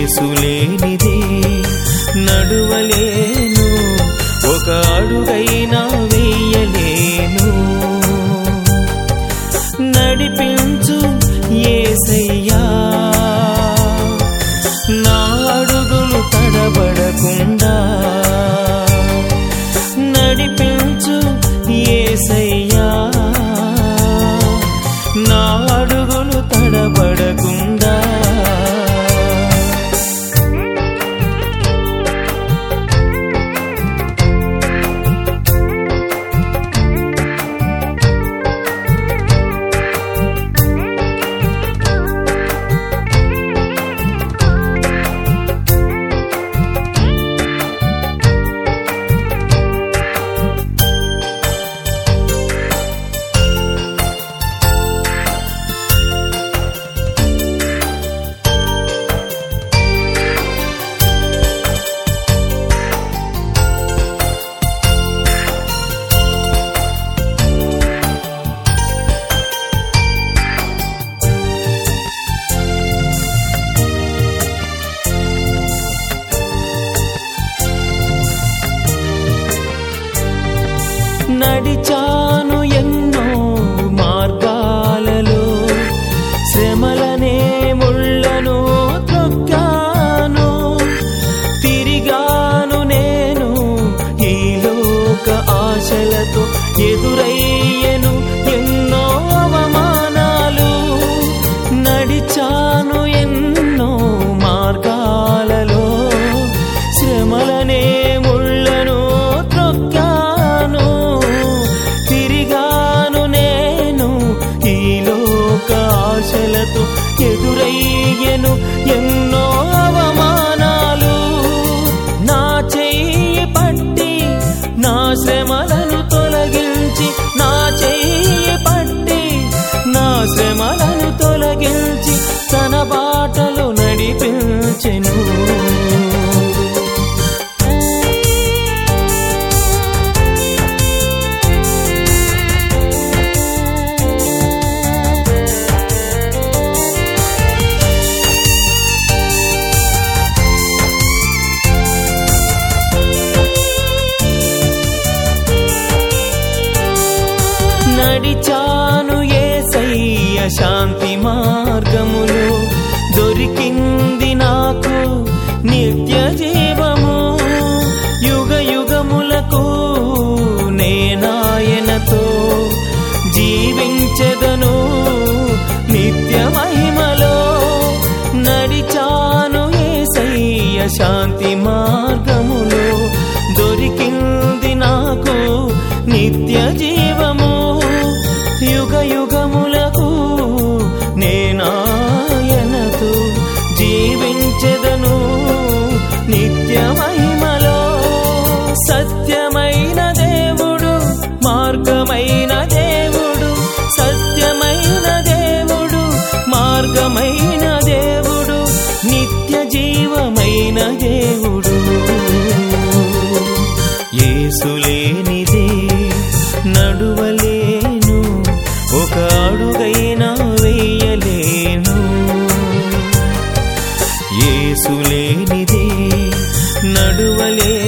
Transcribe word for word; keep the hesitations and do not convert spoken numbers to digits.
యేసులేనిదే నడువలేను, ఒక అడుగైనా వేయలేను. నడిపించు యేసయ్యా, నా అడుగులు తడబడకుండా. నడిపించు యేసయ్యా, నా అడుగులు తడబడకుండా. నడిచాను ఎన్నో మార్గాలలో, శ్రమలనే ముళ్ళను త్రొక్కాను. తిరిగాను నేను ఈ లోక ఆశలతో, ఎదురయ్యను ఎన్నో అవమానాలు. నడిచాను ఎన్నో మార్గాలలో, శ్రమలనే ముళ్ళను త్రొక్కాను. తిరిగాను నేను ఈ లోక ఆశలతో, ఎదురయ్యను ఎన్నో అవమానాలు. నా చెయ్యి పట్టి నా శ్రమలను తొలగించి, నా చెయ్యి పట్టి నా శ్రమలను తొలగించి, తన బాటలో నడిపించెను. నడిచాను యేసయ్య శాంతి మార్గములో, దొరికింది నాకు నిత్య జీవము. యుగ యుగములకు నేనాయనతో జీవించెదను నిత్య మహిమలో. నడిచాను యేసయ్య శాంతి మార్గములో, దొరికింది నాకు నిత్య జీవము. యుగ యుగములకు నేనాయనతో జీవించెదను నిత్య మహిమలో. సత్యమైన దేవుడు, మార్గమైన దేవుడు, సత్యమైన దేవుడు, మార్గమైన దేవుడు, నిత్య జీవమైన దేవుడు. యేసులేనిదే నడువలేను, ఒక అడుగైనా వేయలేను. యేసులేనిదే నడువలేను,